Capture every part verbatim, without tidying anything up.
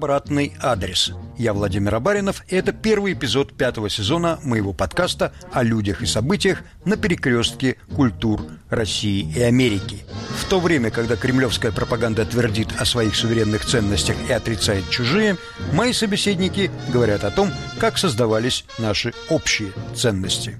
«Обратный адрес». Я Владимир Абаринов, и это первый эпизод пятого сезона моего подкаста о людях и событиях на перекрестке культур России и Америки. В то время, когда кремлевская пропаганда твердит о своих суверенных ценностях и отрицает чужие, мои собеседники говорят о том, как создавались наши общие ценности.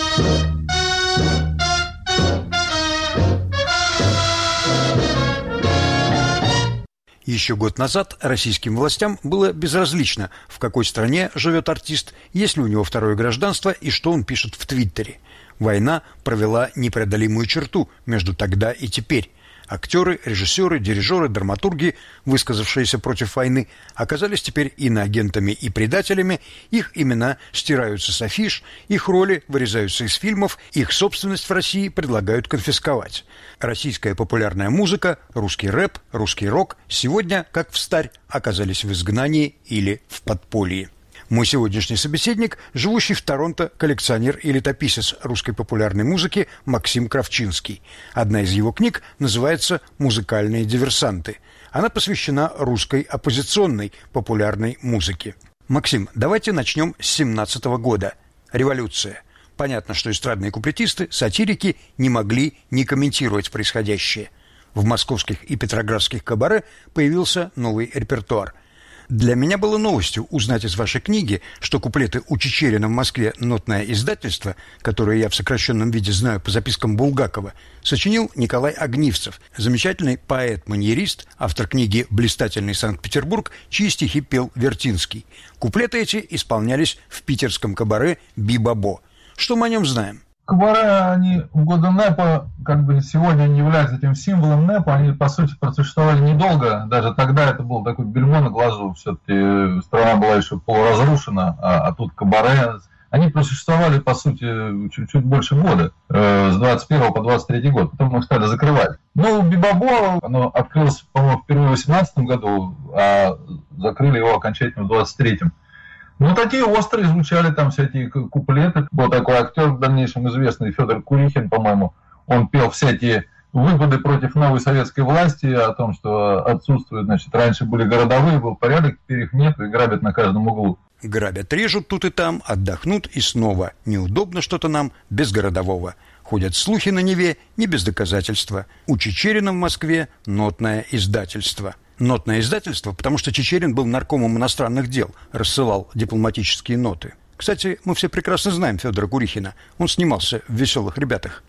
Еще год назад российским властям было безразлично, в какой стране живет артист, есть ли у него второе гражданство и что он пишет в Твиттере. Война провела непреодолимую черту между тогда и теперь. Актеры, режиссеры, дирижеры, драматурги, высказавшиеся против войны, оказались теперь иноагентами и предателями, их имена стираются с афиш, их роли вырезаются из фильмов, их собственность в России предлагают конфисковать. Российская популярная музыка, русский рэп, русский рок сегодня, как встарь, оказались в изгнании или в подполье. Мой сегодняшний собеседник – живущий в Торонто коллекционер и летописец русской популярной музыки Максим Кравчинский. Одна из его книг называется «Музыкальные диверсанты». Она посвящена русской оппозиционной популярной музыке. Максим, давайте начнем с семнадцатого года. Революция. Понятно, что эстрадные куплетисты, сатирики не могли не комментировать происходящее. В московских и петроградских кабаре появился новый репертуар. Для меня было новостью узнать из вашей книги, что куплеты у Чичерина в Москве «Нотное издательство», которое я в сокращенном виде знаю по запискам Булгакова, сочинил Николай Огнивцев, замечательный поэт-маньерист, автор книги «Блистательный Санкт-Петербург», чьи стихи пел Вертинский. Куплеты эти исполнялись в питерском кабаре «Би-Бабо». Что мы о нем знаем? Кабаре, они в годы НЭПа, как бы сегодня они являются этим символом НЭПа, они, по сути, просуществовали недолго, даже тогда это был такой бельмо на глазу, все-таки страна была еще полуразрушена, а, а тут кабаре, они просуществовали, по сути, чуть-чуть больше года, э, с двадцать первого по двадцать третий год, потом их стали закрывать. Ну, Би-Бабо, оно открылось, по-моему, впервые в восемнадцатом году, а закрыли его окончательно в двадцать третьем. Ну, такие острые звучали там всякие куплеты. Был такой актер, в дальнейшем известный, Федор Курихин, по-моему. Он пел всякие выпады против новой советской власти, о том, что отсутствует, значит, раньше были городовые, был порядок, теперь их нет, и грабят на каждом углу. Грабят, режут тут и там, отдохнут и снова. Неудобно что-то нам без городового. Ходят слухи на Неве, не без доказательства. У Чичерина в Москве нотное издательство. Нотное издательство, потому что Чичерин был наркомом иностранных дел, рассылал дипломатические ноты. Кстати, мы все прекрасно знаем Федора Курихина. Он снимался в «Веселых ребятах».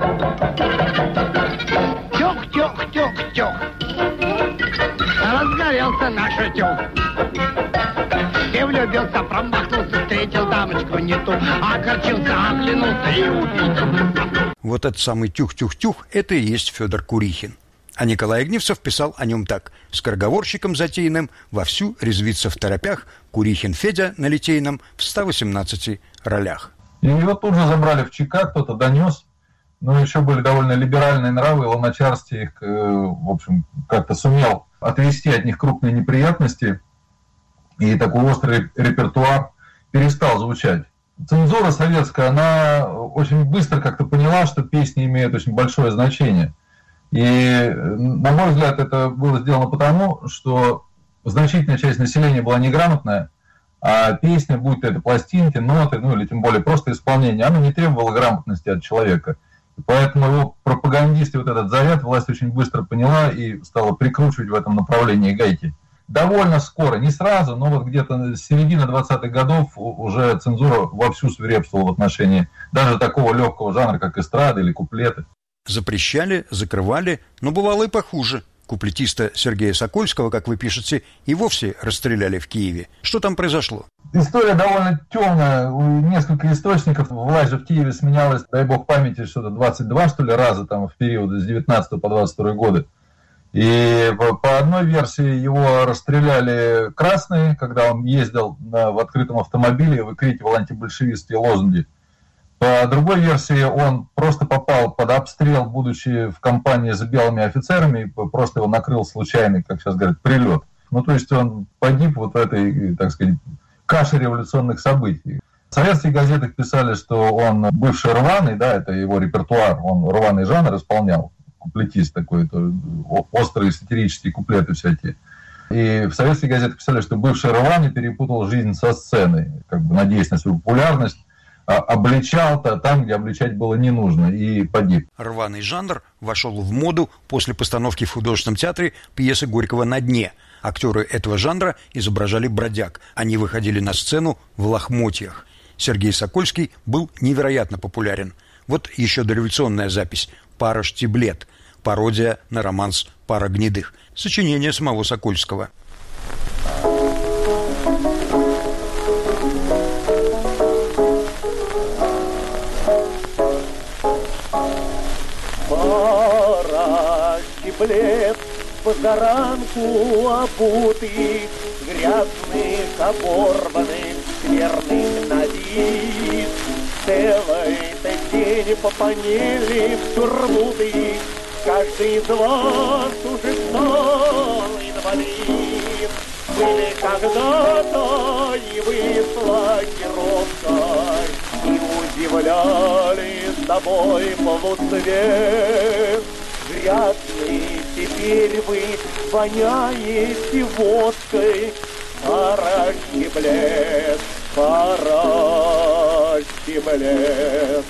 Тёк-тёк-тёк-тёк. Разгорелся наш утёк. Ты влюбился, промахнулся, встретил дамочку не ту, огорчился, оглянулся и убил. Вот этот самый тюх-тюх-тюх – это и есть Федор Курихин. А Николай Огнивцев писал о нем так: скороговорщиком затейным вовсю резвится в торопях Курихин Федя на Литейном в ста восемнадцати ролях. И его тут же забрали в ЧК, кто-то донес. Но еще были довольно либеральные нравы, Луначарский их, в общем, как-то сумел отвести от них крупные неприятности. И такой острый репертуар перестал звучать. Цензура советская, она очень быстро как-то поняла, что песни имеют очень большое значение. И, на мой взгляд, это было сделано потому, что значительная часть населения была неграмотная, а песня, будь то это пластинки, ноты, ну или тем более просто исполнение, она не требовала грамотности от человека. И поэтому его пропагандисты, вот этот заряд, власть очень быстро поняла и стала прикручивать в этом направлении гайки. Довольно скоро, не сразу, но вот где-то с середины двадцатых годов уже цензура вовсю свирепствовала в отношении даже такого легкого жанра, как эстрада или куплеты. Запрещали, закрывали, но бывало и похуже. Куплетиста Сергея Сокольского, как вы пишете, и вовсе расстреляли в Киеве. Что там произошло? История довольно темная. У нескольких источников власть же в Киеве сменялась, дай бог памяти, что-то двадцать два, что ли, раза там в период с девятнадцатого по двадцать второй годы. И по одной версии его расстреляли красные, когда он ездил на, в открытом автомобиле и выкрикивал антибольшевистские лозунги. По другой версии, он просто попал под обстрел, будучи в компании с белыми офицерами, и просто его накрыл случайный, как сейчас говорят, прилет. Ну, то есть он погиб вот в этой, так сказать, каше революционных событий. В советских газетах писали, что он бывший рваный, да, это его репертуар, он рваный жанр исполнял, куплетист такой, острые сатирические куплеты всякие. И в советских газетах писали, что бывший Рваный перепутал жизнь со сценой, как бы надеясь на свою популярность, обличал-то там, где обличать было не нужно, и погиб. Рваный жанр вошел в моду после постановки в художественном театре пьесы Горького «На дне». Актеры этого жанра изображали бродяг. Они выходили на сцену в лохмотьях. Сергей Сокольский был невероятно популярен. Вот еще дореволюционная запись «Пара штиблет», пародия на романс «Пара гнедых», сочинение самого Сокольского. Пара штиблет позаранку обутых, грязных, оборванных, скверных на вид. Целый-то день попонели в турбуты, каждый из вас уже стал инвалид. Были когда-то и вы планировкой, и удивляли с тобой полуцвет. Грязный теперь вы воняете водкой, пара штиблет, пара штиблет.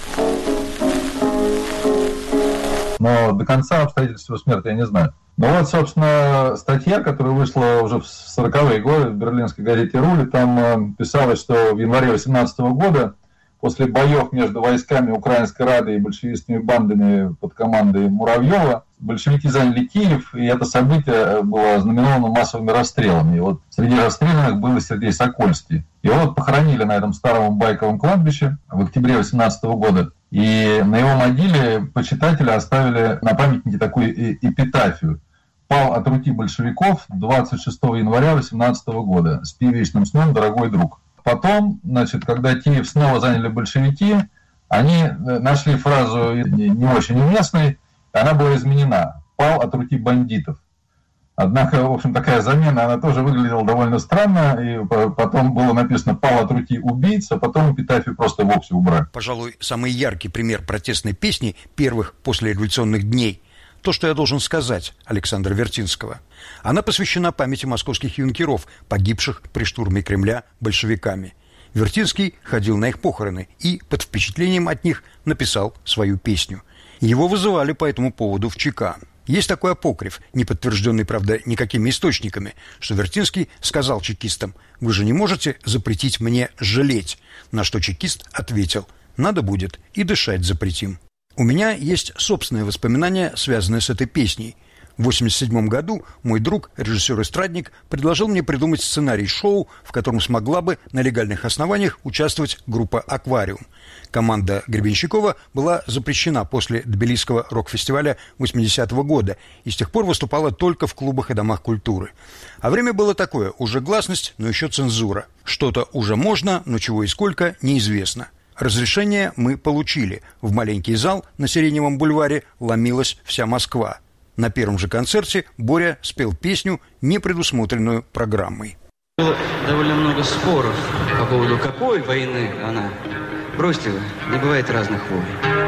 Но до конца обстоятельств его смерти я не знаю. Ну вот, собственно, статья, которая вышла уже в сороковые годы в берлинской газете «Рули», там писалось, что в январе восемнадцатого года после боев между войсками Украинской Рады и большевистскими бандами под командой Муравьева большевики заняли Киев, и это событие было знаменовано массовыми расстрелами. И вот среди расстрелянных был и Сергей Сокольский. Его вот похоронили на этом старом байковом кладбище в октябре восемнадцатого года. И на его могиле почитатели оставили на памятнике такую эпитафию. «Пал от руки большевиков двадцать шестого января восемнадцатого года. Спи вечным сном, дорогой друг». Потом, значит, когда Киев снова заняли большевики, они нашли фразу не очень уместной, она была изменена. «Пал от руки бандитов». Однако, в общем, такая замена, она тоже выглядела довольно странно, и потом было написано «Пал от руки убийц», а потом эпитафию просто вовсе убрали. Пожалуй, самый яркий пример протестной песни первых послереволюционных дней – то, что я должен сказать, Александра Вертинского. Она посвящена памяти московских юнкеров, погибших при штурме Кремля большевиками. Вертинский ходил на их похороны и, под впечатлением от них, написал свою песню. Его вызывали по этому поводу в ЧК. Есть такой апокриф, не подтвержденный, правда, никакими источниками, что Вертинский сказал чекистам: «Вы же не можете запретить мне жалеть», на что чекист ответил: «Надо будет, и дышать запретим». У меня есть собственное воспоминание, связанное с этой песней. В восемьдесят седьмом году мой друг, режиссер-эстрадник, предложил мне придумать сценарий шоу, в котором смогла бы на легальных основаниях участвовать группа «Аквариум». Команда Гребенщикова была запрещена после Тбилисского рок-фестиваля восьмидесятого года и с тех пор выступала только в клубах и домах культуры. А время было такое: уже гласность, но еще цензура. Что-то уже можно, но чего и сколько – неизвестно. Разрешение мы получили. В маленький зал на Сиреневом бульваре ломилась вся Москва. На первом же концерте Боря спел песню, не предусмотренную программой. Было довольно много споров по поводу, какой войны она. Бросьте вы, не бывает разных войн.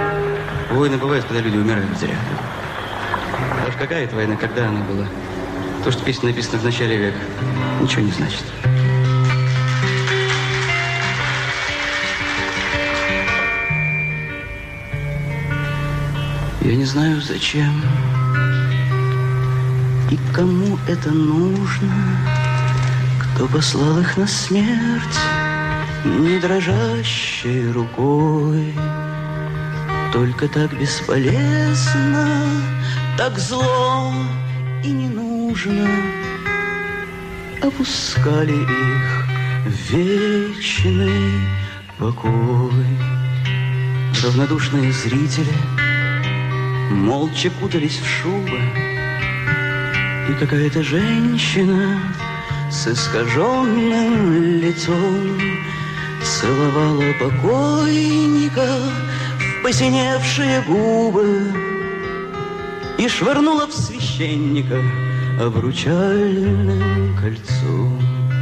Войны бывают, когда люди умирают зря. А уж какая это война, когда она была? То, что песня написана в начале века, ничего не значит. Я не знаю, зачем и кому это нужно, кто послал их на смерть не дрожащей рукой. Только так бесполезно, так зло и не нужно опускали их в вечный покой. Равнодушные зрители молча кутались в шубы, и какая-то женщина с искаженным лицом целовала покойника в посиневшие губы и швырнула в священника обручальным кольцом.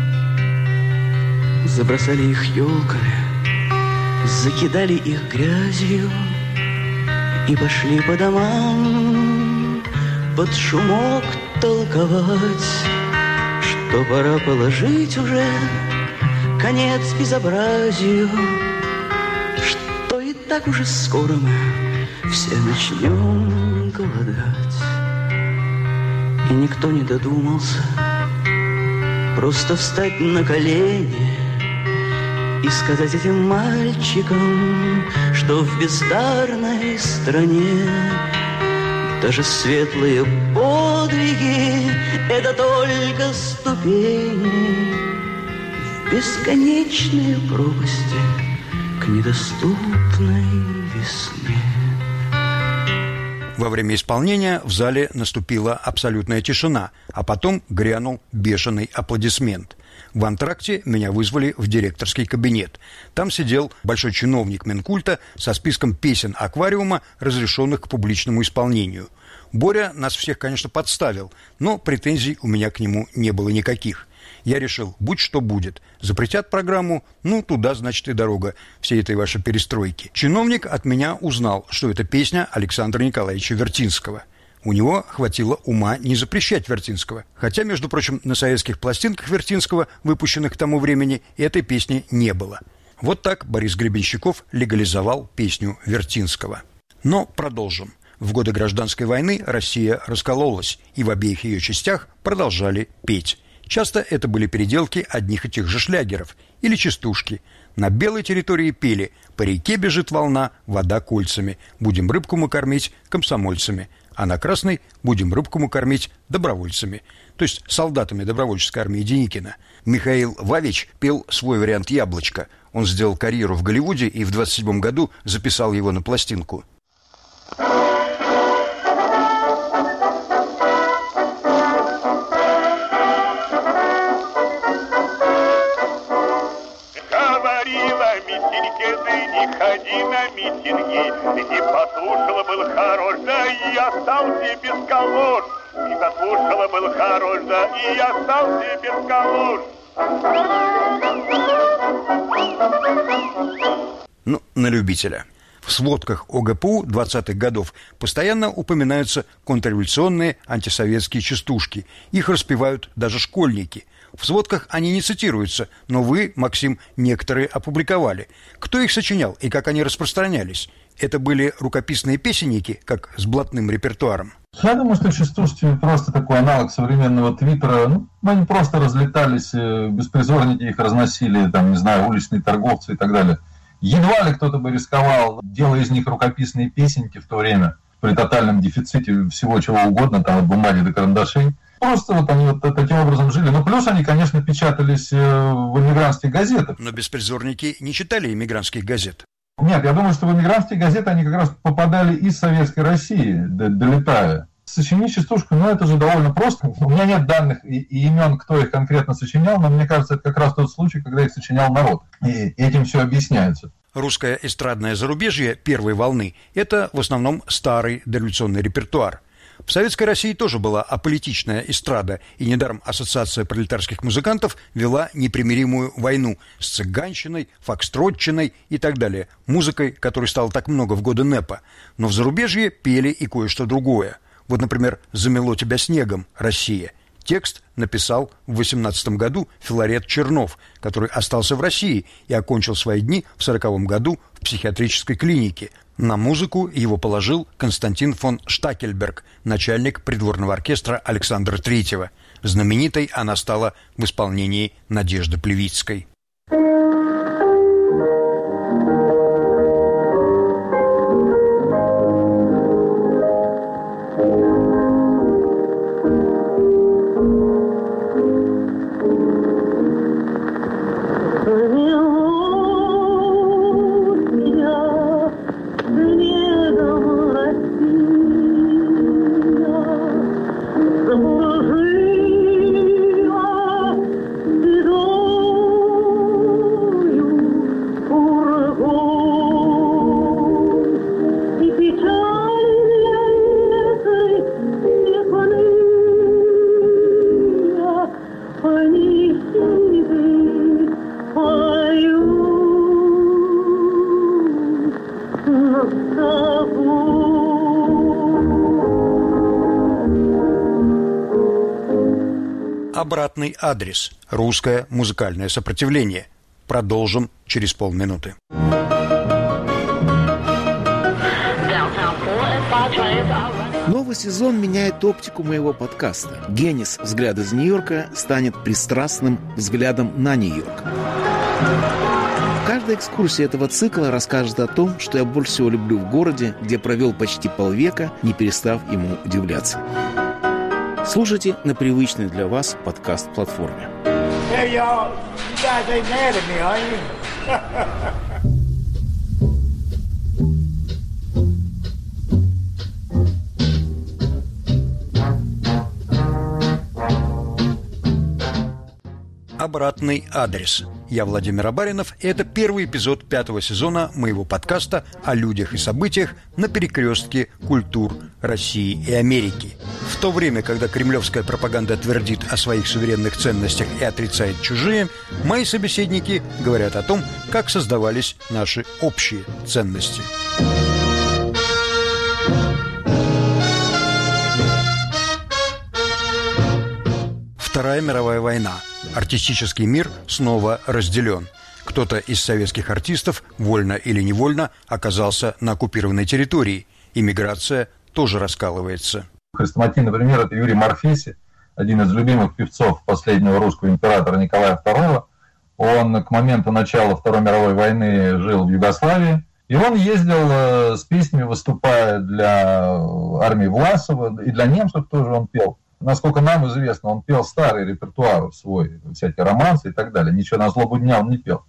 Забросали их елками, закидали их грязью и пошли по домам под шумок толковать, что пора положить уже конец безобразию, что и так уже скоро мы все начнем голодать. И никто не додумался просто встать на колени и сказать этим мальчикам, что в бездарной стране даже светлые подвиги — это только ступени в бесконечные пропасти к недоступной весне. Во время исполнения в зале наступила абсолютная тишина, а потом грянул бешеный аплодисмент. В антракте меня вызвали в директорский кабинет. Там сидел большой чиновник Минкульта со списком песен «Аквариума», разрешенных к публичному исполнению. Боря нас всех, конечно, подставил, но претензий у меня к нему не было никаких. Я решил, будь что будет. Запретят программу, ну, туда, значит, и дорога всей этой вашей перестройки. Чиновник от меня узнал, что это песня Александра Николаевича Вертинского. У него хватило ума не запрещать Вертинского. Хотя, между прочим, на советских пластинках Вертинского, выпущенных к тому времени, этой песни не было. Вот так Борис Гребенщиков легализовал песню Вертинского. Но продолжим. В годы Гражданской войны Россия раскололась, и в обеих ее частях продолжали петь. Часто это были переделки одних и тех же шлягеров или частушки. На белой территории пели «По реке бежит волна, вода кольцами, будем рыбку мы кормить комсомольцами», а на красной «Будем рыбку мы кормить добровольцами», то есть солдатами добровольческой армии Деникина. Михаил Вавич пел свой вариант «Яблочко». Он сделал карьеру в Голливуде и в двадцать седьмом году записал его на пластинку. Ходи на митинги, не послушала, был хорош, да и остался без калош. Не послушала, был хорош, да и остался без калош. Ну, на любителя. В сводках ОГПУ двадцатых годов постоянно упоминаются контрреволюционные антисоветские частушки. Их распевают даже школьники. В сводках они не цитируются, но вы, Максим, некоторые опубликовали. Кто их сочинял и как они распространялись? Это были рукописные песенники, как с блатным репертуаром? Я думаю, что частушки просто такой аналог современного твиттера. Ну, они просто разлетались, беспризорники их разносили, там, не знаю, уличные торговцы и так далее. Едва ли кто-то бы рисковал, делая из них рукописные песенки в то время, при тотальном дефиците всего чего угодно, там, от бумаги до карандашей. Просто вот они вот таким образом жили. Ну, плюс они, конечно, печатались в эмигрантских газетах. Но беспризорники не читали эмигрантских газет. Нет, я думаю, что в эмигрантские газеты они как раз попадали из Советской России, долетая. Сочинить частушку, ну, это же довольно просто. У меня нет данных и, и имен, кто их конкретно сочинял, но мне кажется, это как раз тот случай, когда их сочинял народ. И этим все объясняется. Русское эстрадное зарубежье первой волны – это в основном старый дореволюционный репертуар. В Советской России тоже была аполитичная эстрада, и недаром Ассоциация пролетарских музыкантов вела непримиримую войну с цыганщиной, фокстротчиной и так далее, музыкой, которой стало так много в годы НЭПа. Но в зарубежье пели и кое-что другое. Вот, например, «Замело тебя снегом, Россия». Текст написал в восемнадцатом году Филарет Чернов, который остался в России и окончил свои дни в сороковом году в психиатрической клинике. На музыку его положил Константин фон Штакельберг, начальник придворного оркестра Александра Третьего. Знаменитой она стала в исполнении Надежды Плевицкой. Заложила, и дом Обратный адрес. Русское музыкальное сопротивление. Продолжим через полминуты. Новый сезон меняет оптику моего подкаста. Генис «Взгляд из Нью-Йорка» станет пристрастным взглядом на Нью-Йорк. Каждая экскурсия этого цикла расскажет о том, что я больше всего люблю в городе, где провел почти полвека, не перестав ему удивляться. Слушайте на привычной для вас подкаст-платформе. Hey, y'all, you guys ain't mad at me, are you? Обратный адрес. Я Владимир Абаринов, и это первый эпизод пятого сезона моего подкаста о людях и событиях на перекрестке культур России и Америки. В то время, когда кремлевская пропаганда твердит о своих суверенных ценностях и отрицает чужие, мои собеседники говорят о том, как создавались наши общие ценности. Вторая мировая война. Артистический мир снова разделен. Кто-то из советских артистов, вольно или невольно, оказался на оккупированной территории. Иммиграция тоже раскалывается. Хрестоматийный пример – это Юрий Марфеси, один из любимых певцов последнего русского императора Николая второго. Он к моменту начала Второй мировой войны жил в Югославии. И он ездил с песнями, выступая для армии Власова, и для немцев тоже он пел. Насколько нам известно, он пел старый репертуар свой, всякие романсы и так далее. Ничего на злобу дня он не пел.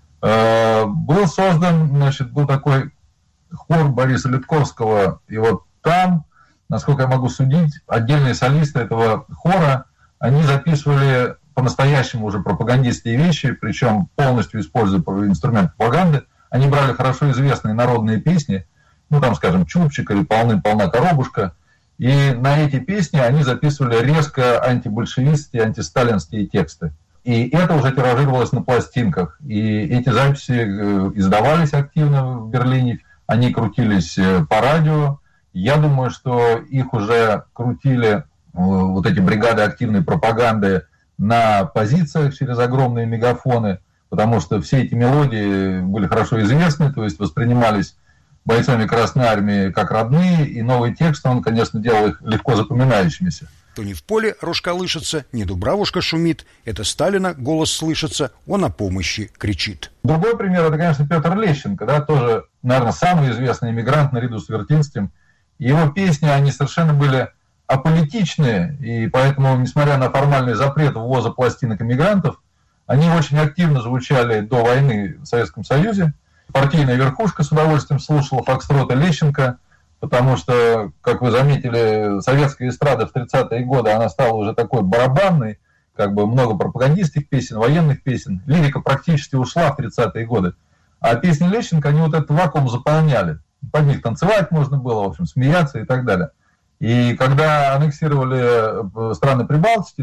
Был создан, значит, был такой хор Бориса Литковского, и вот там, насколько я могу судить, отдельные солисты этого хора, они записывали по-настоящему уже пропагандистские вещи, причем полностью используя инструмент пропаганды. Они брали хорошо известные народные песни, ну там, скажем, «Чубчик» или «Полны-полна коробушка», и на эти песни они записывали резко антибольшевистские, антисталинские тексты. И это уже тиражировалось на пластинках. И эти записи издавались активно в Берлине, они крутились по радио. Я думаю, что их уже крутили, вот эти бригады активной пропаганды, на позициях через огромные мегафоны, потому что все эти мелодии были хорошо известны, то есть воспринимались бойцами Красной Армии как родные, и новый текст, он, конечно, делал их легко запоминающимися. То не в поле рожка лышится, не дубравушка шумит, это Сталина голос слышится, он о помощи кричит. Другой пример, это, конечно, Петр Лещенко, да, тоже, наверное, самый известный эмигрант наряду с Вертинским. Его песни, они совершенно были аполитичные, и поэтому, несмотря на формальный запрет ввоза пластинок эмигрантов, они очень активно звучали до войны в Советском Союзе. Партийная верхушка с удовольствием слушала фокстроты Лещенко, потому что, как вы заметили, советская эстрада в тридцатые годы, она стала уже такой барабанной, как бы много пропагандистских песен, военных песен. Лирика практически ушла в тридцатые годы. А песни Лещенко, они вот этот вакуум заполняли. Под них танцевать можно было, в общем, смеяться и так далее. И когда аннексировали страны Прибалтики,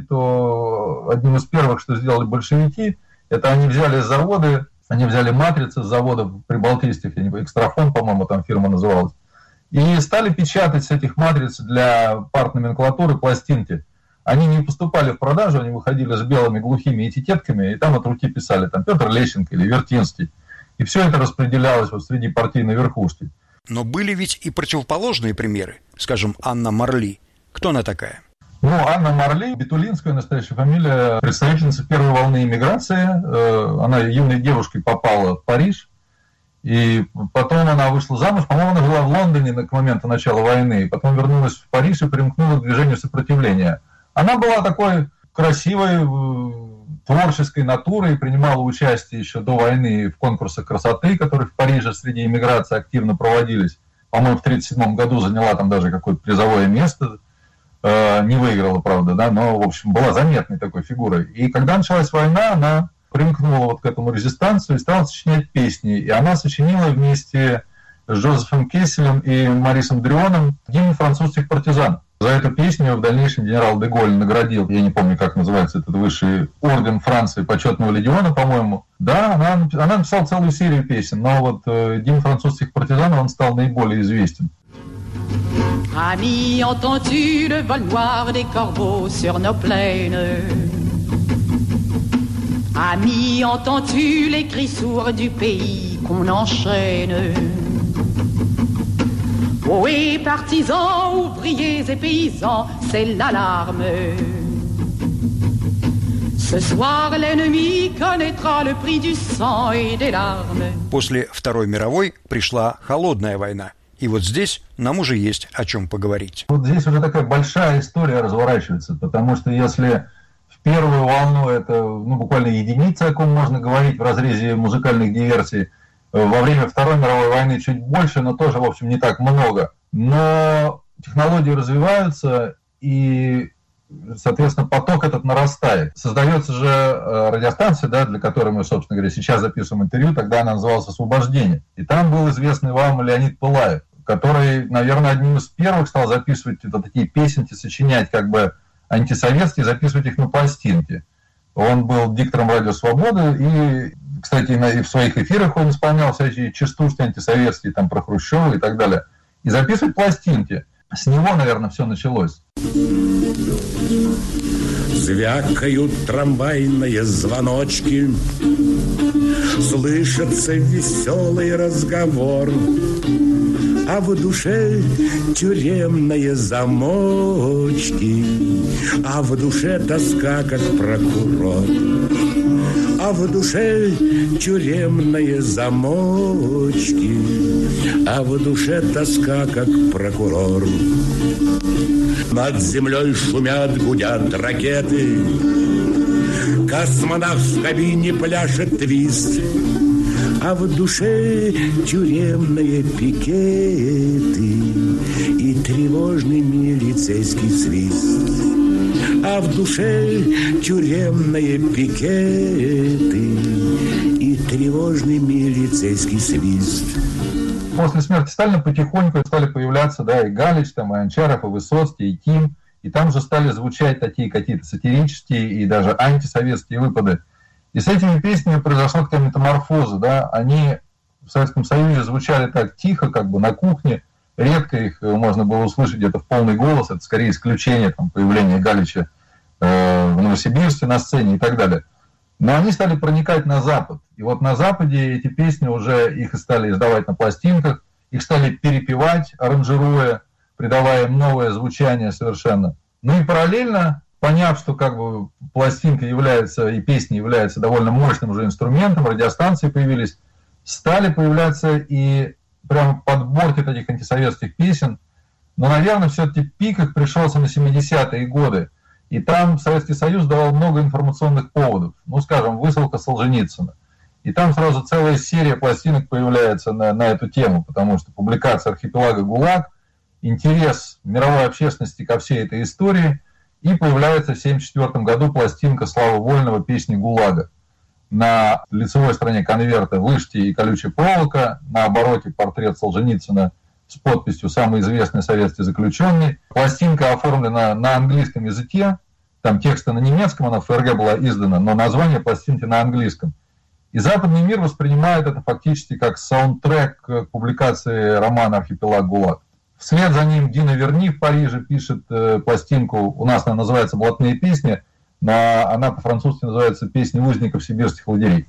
то одним из первых, что сделали большевики, это они взяли заводы, они взяли матрицы с заводов прибалтийских, Экстрафон, по-моему, там фирма называлась, и стали печатать с этих матриц для партноменклатуры пластинки. Они не поступали в продажу, они выходили с белыми глухими этикетками, и там от руки писали там Петр Лещенко или Вертинский. И все это распределялось вот среди партийной верхушки. Но были ведь и противоположные примеры. Скажем, Анна Марли. Кто она такая? Ну, Анна Марли, Бетулинская, настоящая фамилия, представительница первой волны иммиграции. Она юной девушкой попала в Париж, и потом она вышла замуж. По-моему, она жила в Лондоне к моменту начала войны, и потом вернулась в Париж и примкнула к движению сопротивления. Она была такой красивой, творческой натурой, принимала участие еще до войны в конкурсах красоты, которые в Париже среди иммиграции активно проводились. По-моему, в тысяча девятьсот тридцать седьмом году заняла там даже какое-то призовое место. Не выиграла, правда, да, но, в общем, была заметной такой фигурой. И когда началась война, она примкнула вот к этому резистанцию и стала сочинять песни. И она сочинила вместе с Жозефом Кесселем и Марисом Дрионом гимн французских партизан. За эту песню в дальнейшем генерал де Голль наградил, я не помню, как называется этот высший орден Франции, почетного легиона, по-моему. Да, она, она написала целую серию песен, но вот э, гимн французских партизан, он стал наиболее известен. Amis, entends-tu le vol noir des corbeaux sur nos plaines? Amis, entends-tu les cris sourds du pays qu'on enchaîne? Oui, partisans, ouvriers et paysans, c'est l'alarme. Ce soir, l'ennemi connaîtra le prix du sang et des larmes. После Второй мировой пришла холодная война. И вот здесь нам уже есть о чем поговорить. Вот здесь уже такая большая история разворачивается, потому что если в первую волну это ну, буквально единица, о ком можно говорить в разрезе музыкальных диверсий, во время Второй мировой войны чуть больше, но тоже, в общем, не так много. Но технологии развиваются, и, соответственно, поток этот нарастает. Создается же радиостанция, да, для которой мы, собственно говоря, сейчас записываем интервью, тогда она называлась «Освобождение». И там был известный вам Леонид Пылаев, который, наверное, одним из первых стал записывать это, такие песенки, сочинять как бы антисоветские, записывать их на пластинки. Он был диктором «Радио Свобода», и, кстати, и в своих эфирах он исполнял всякие частушки антисоветские, там, про Хрущева и так далее. И записывать пластинки. С него, наверное, все началось. Звякают трамвайные звоночки, слышится веселый разговор, а в душе тюремные замочки, а в душе тоска, как прокурор, а в душе тюремные замочки, а в душе тоска, как прокурор. Над землей шумят, гудят ракеты, космонавт в кабине пляшет твист, а в душе тюремные пикеты и тревожный милицейский свист. А в душе тюремные пикеты и тревожный милицейский свист. После смерти Сталина потихоньку стали появляться, да, и Галич, там, и Анчаров, и Высоцкий, и Ким, и там же стали звучать такие какие-то сатирические и даже антисоветские выпады. И с этими песнями произошла такая метаморфоза, да, они в Советском Союзе звучали так тихо, как бы на кухне, редко их можно было услышать где-то в полный голос, это скорее исключение, там, появления Галича э, в Новосибирске на сцене и так далее. Но они стали проникать на Запад. И вот на Западе эти песни уже, их и стали издавать на пластинках, их стали перепевать, аранжируя, придавая им новое звучание совершенно. Ну и параллельно, поняв, что как бы пластинка является, и песни являются довольно мощным уже инструментом, радиостанции появились, стали появляться и прямо подборки таких антисоветских песен. Но, наверное, все-таки пик их пришелся на семидесятые годы. И там Советский Союз давал много информационных поводов. Ну, скажем, высылка Солженицына. И там сразу целая серия пластинок появляется на, на эту тему, потому что публикация «Архипелага ГУЛАГ», интерес мировой общественности ко всей этой истории, и появляется в семьдесят четвёртом году пластинка Славы Вольного «Песни ГУЛАГа». На лицевой стороне конверта вышки и колючая проволока, на обороте портрет Солженицына с подписью «Самый известный советский заключенный». Пластинка оформлена на английском языке, там тексты на немецком, она в ФРГ была издана, но название пластинки на английском. И западный мир воспринимает это фактически как саундтрек к публикации романа «Архипелаг ГУЛАГ». Вслед за ним Дина Верни в Париже пишет э, пластинку, у нас она называется «Блатные песни», но она по-французски называется «Песни узников сибирских лагерей».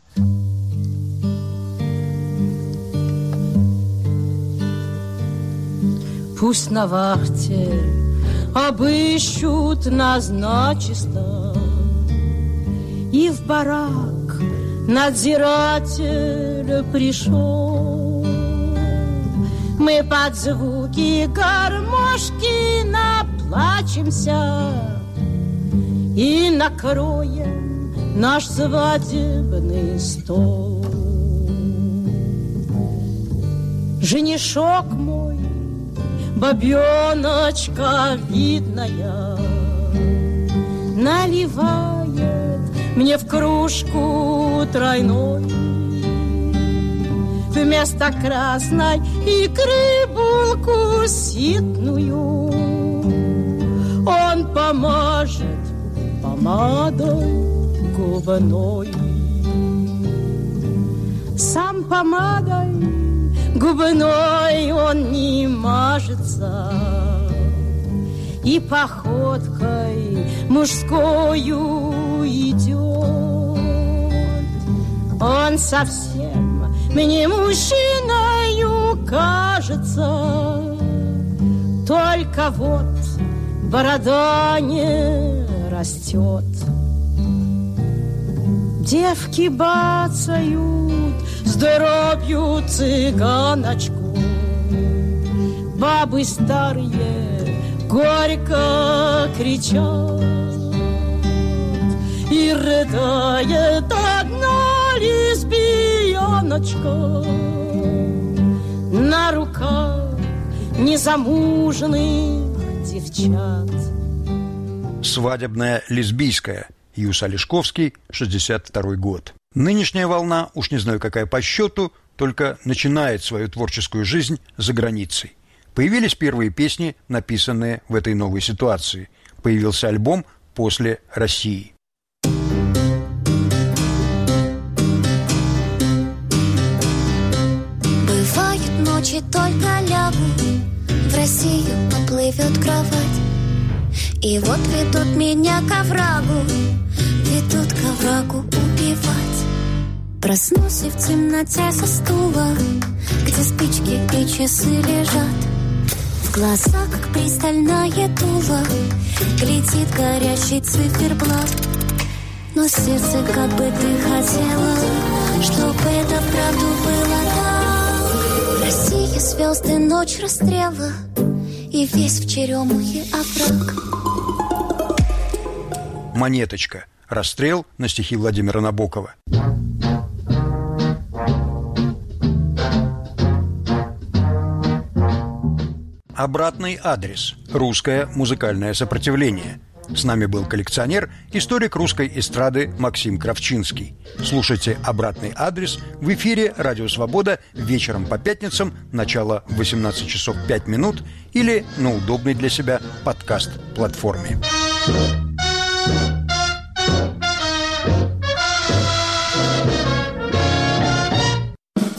Пусть на вахте обыщут нас начисто, и в барак надзиратель пришел. Мы под звуки гармошки наплачемся и накроем наш свадебный стол. Женишок мой, бабеночка видная, наливает мне в кружку тройной вместо красной икры булку ситную. Он помажет помадой губной, сам помадой губной он не мажется, и походкой мужскою идет. он совсем мне мужчиною кажется. Только вот борода не растет. Девки бацают здоровью цыганочку, бабы старые горько кричат, и рыдает одна лесбияночка на руках незамужних девчат. Свадебная лесбийская. Юс Олешковский, шестьдесят второй год. Нынешняя волна, уж не знаю какая по счету, только начинает свою творческую жизнь за границей. Появились первые песни, написанные в этой новой ситуации. Появился альбом «После России». Бывают ночи, только лягу, в Россию поплывет кровать. И вот ведут меня к оврагу, ведут к оврагу убивать. Проснусь и в темноте со стула, где спички и часы лежат. В глазах, как пристальное дуло, глядит горящий циферблат. Но сердце, как бы ты хотела, чтоб это вправду было так. В России звезды, ночь расстрела, и весь в черемухе овраг. «Монеточка». Расстрел на стихи Владимира Набокова. Обратный адрес. Русское музыкальное сопротивление. С нами был коллекционер, историк русской эстрады Максим Кравчинский. Слушайте «Обратный адрес» в эфире «Радио Свобода» вечером по пятницам, начало в восемнадцать часов пять минут или на удобной для себя подкаст-платформе. Thank you.